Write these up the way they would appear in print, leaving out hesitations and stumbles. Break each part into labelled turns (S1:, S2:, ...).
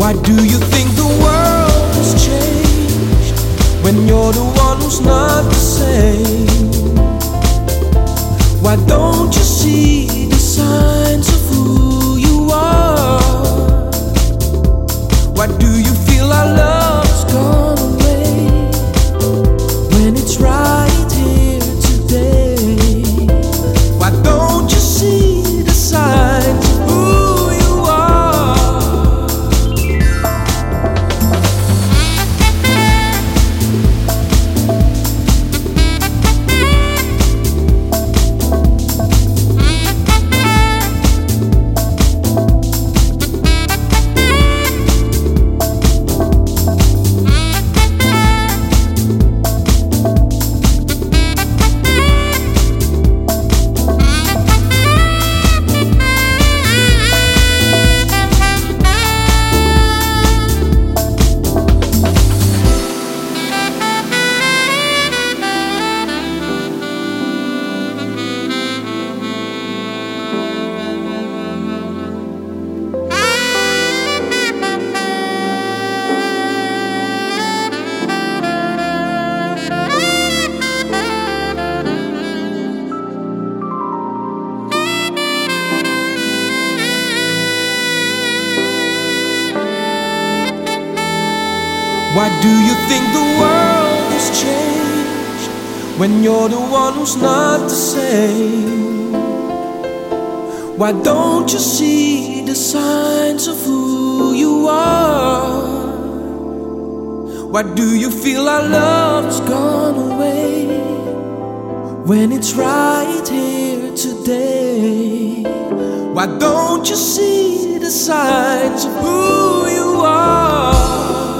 S1: Why do you think the world has changed when you're the one who's not the same? Why don't you see the signs of who you are? Why do you feel our love's gone away when it's right here today? Why don't you see the signs of who you are? Why do you think the world has changed when you're the one who's not the same? Why don't you see the signs of who you are? Why do you feel our love's gone away when it's right here today? Why don't you see the signs of who you are?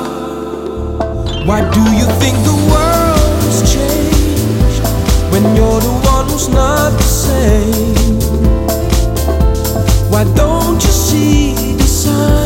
S1: Why do you think the world has changed when you're the one who's not the same? Why don't you see the signs?